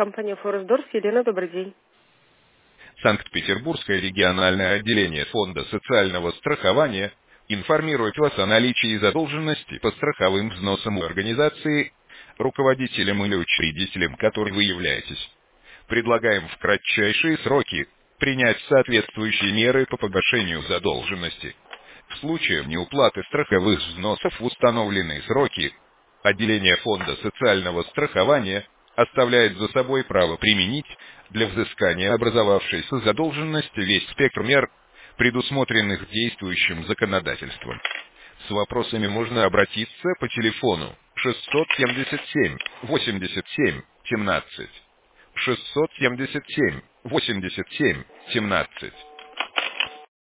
Компания Форесдорс. Елена, добрый день. Санкт-Петербургское региональное отделение Фонда социального страхования информирует вас о наличии задолженности по страховым взносам у организации, руководителем или учредителем которой вы являетесь. Предлагаем в кратчайшие сроки принять соответствующие меры по погашению задолженности. В случае неуплаты страховых взносов в установленные сроки отделение Фонда социального страхования оставляет за собой право применить для взыскания образовавшейся задолженности весь спектр мер, предусмотренных действующим законодательством. С вопросами можно обратиться по телефону 677 87 17, 677 87 17.